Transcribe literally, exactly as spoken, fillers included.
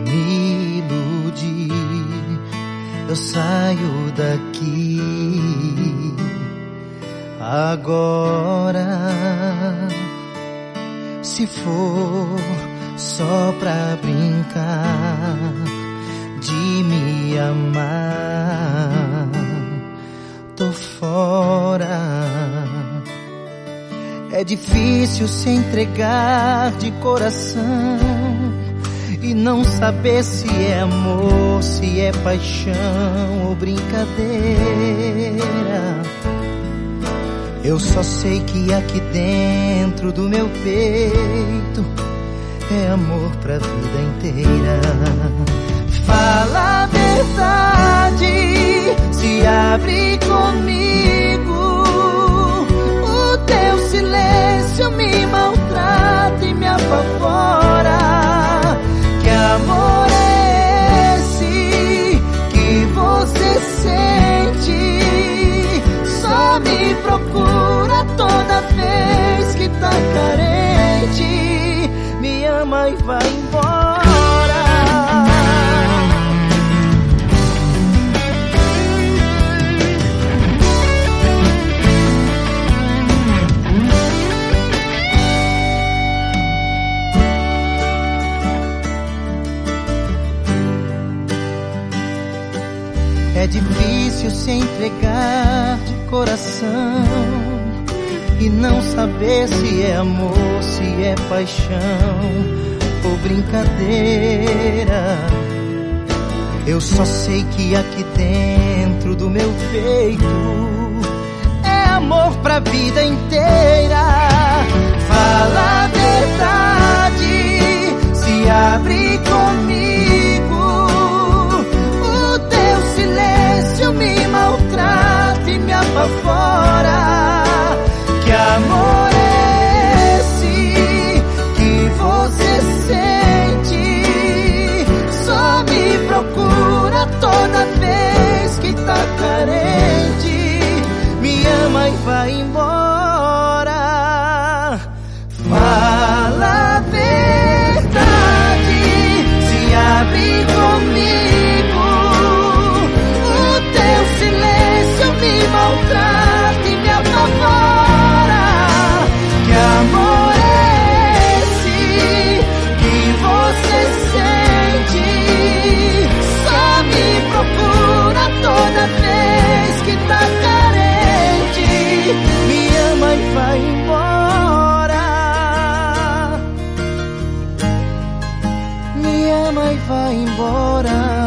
me iludir, eu saio daqui agora. Se for só pra brincar de me amar, tô fora. É difícil se entregar de coração e não saber se é amor, se é paixão ou brincadeira. Eu só sei que aqui dentro do meu peito é amor pra vida inteira. Fala a verdade, se abre comigo. O teu silêncio me maltrata e me apavora. Que amor é esse que você sente? Só me procura toda vez que tá carente. Me ama e vai embora. É difícil se entregar de coração e não saber se é amor, se é paixão ou brincadeira. Eu só sei que aqui dentro do meu peito é amor pra vida inteira. Fala a verdade, se abre comigo. O teu silêncio me maltrata e me apavora. Que amor é esse que você sente? Só me procura toda vez que tá carente. Me ama e vai embora. Fala a verdade, se abre comigo. O teu silêncio me maltrata e me apavora. Que amor é esse que você sente? Só me procura toda vez que tá carente. Me ama e vai embora. Me ama e vai embora.